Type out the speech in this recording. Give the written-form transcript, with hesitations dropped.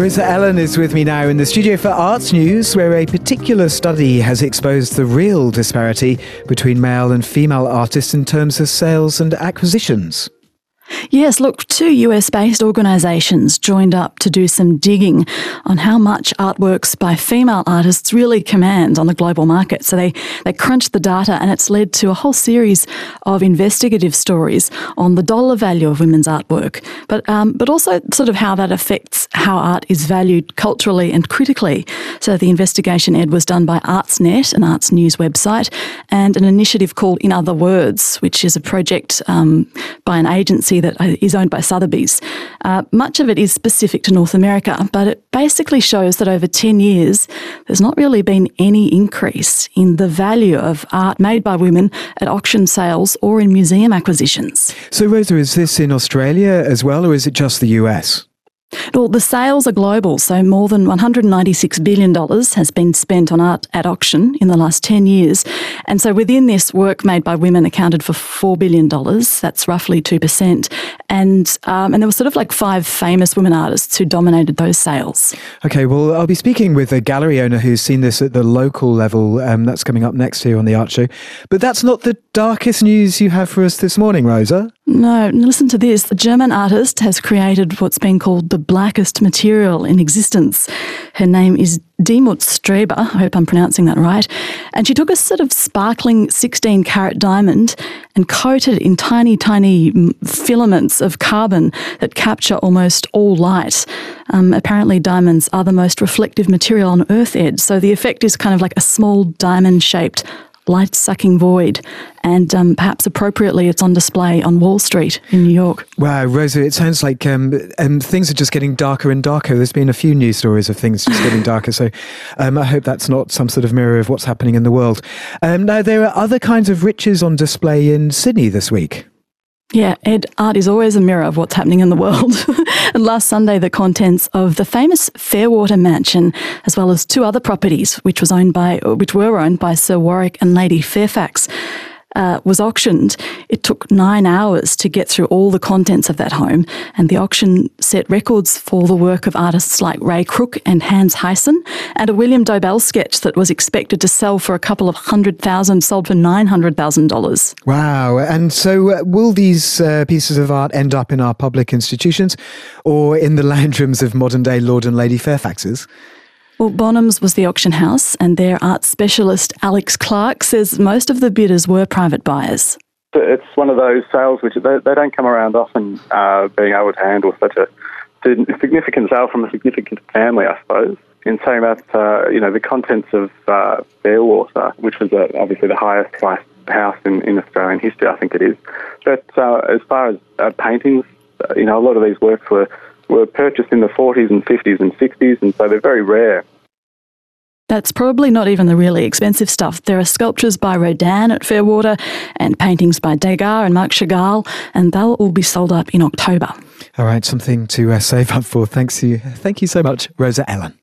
Rosa Ellen is with me now in the studio for Arts News, where a particular study has exposed the real disparity between male and female artists in terms of sales and acquisitions. Yes, look, two US-based organisations joined up to do some digging on how much artworks by female artists really command on the global market. So they crunched the data, and it's led to a whole series of investigative stories on the dollar value of women's artwork, but also sort of how that affects how art is valued culturally and critically. So the investigation, Ed, was done by ArtsNet, an arts news website, and an initiative called In Other Words, which is a project by an agency that is owned by Sotheby's. Much of it is specific to North America, but it basically shows that over 10 years, there's not really been any increase in the value of art made by women at auction sales or in museum acquisitions. So, Rosa, is this in Australia as well, or is it just the US? Well, the sales are global, so more than $196 billion has been spent on art at auction in the last 10 years. And so within this, work made by women accounted for $4 billion. That's roughly 2%. And there were sort of like 5 famous women artists who dominated those sales. Okay, well, I'll be speaking with a gallery owner who's seen this at the local level. That's coming up next here on The Art Show. But that's not the darkest news you have for us this morning, Rosa. No, listen to this. The German artist has created what's been called the blackest material in existence. Her name is Dimut Streber, I hope I'm pronouncing that right, and she took a sort of sparkling 16-carat diamond and coated it in tiny, tiny filaments of carbon that capture almost all light. Apparently diamonds are the most reflective material on Earth, Ed, so the effect is kind of like a small diamond-shaped light-sucking void, and perhaps appropriately it's on display on Wall Street in New York. Wow, Rosa, it sounds like things are just getting darker and darker. There's been a few news stories of things just getting darker, so I hope that's not some sort of mirror of what's happening in the world. Now, there are other kinds of riches on display in Sydney this week. Yeah, Ed, art is always a mirror of what's happening in the world. And last Sunday, the contents of the famous Fairwater Mansion, as well as 2 other properties, which were owned by Sir Warwick and Lady Fairfax, was auctioned. It took 9 hours to get through all the contents of that home, and the auction set records for the work of artists like Ray Crook and Hans Hyson, and a William Dobell sketch that was expected to sell for a couple of $100,000 sold for $900,000. Wow. And so will these pieces of art end up in our public institutions or in the lounge rooms of modern-day Lord and Lady Fairfaxes? Well, Bonhams was the auction house, and their art specialist Alex Clark says most of the bidders were private buyers. It's one of those sales which they don't come around often, being able to handle such a significant sale from a significant family, I suppose. In saying that, the contents of Fairwater, which was obviously the highest priced house in Australian history, I think it is. But as far as paintings, a lot of these works were purchased in the 40s and 50s and 60s, and so they're very rare. That's probably not even the really expensive stuff. There are sculptures by Rodin at Fairwater and paintings by Degas and Marc Chagall, and they'll all be sold up in October. All right, something to save up for. Thank you so much, Rosa Ellen.